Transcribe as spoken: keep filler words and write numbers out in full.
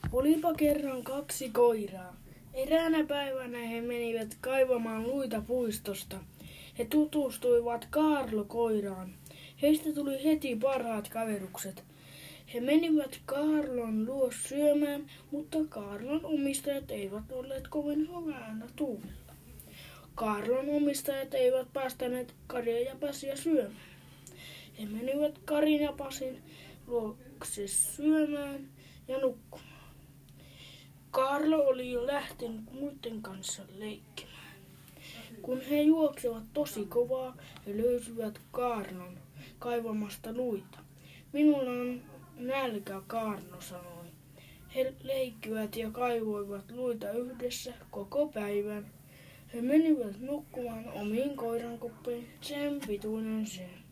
Olipa kerran kaksi koiraa. Eräänä päivänä he menivät kaivamaan luita puistosta. He tutustuivat Kaarlo-koiraan. Heistä tuli heti parhaat kaverukset. He menivät Kaarlon luo syömään, mutta Kaarlon omistajat eivät olleet kovin hyvällä tuulella. Kaarlon omistajat eivät päästäneet Karia ja Pasia syömään. He menivät Karin ja Pasin luokse syömään ja nukkumaan. Kaarlo oli jo lähtenyt muiden kanssa leikkimään. Kun he juoksevat tosi kovaa, he löysivät Kaarlon kaivamasta luita. Minulla on nälkä, Kaarlo sanoi. He leikkivät ja kaivoivat luita yhdessä koko päivän. He menivät nukkumaan omiin koirankuppeihin, sen pituinen se.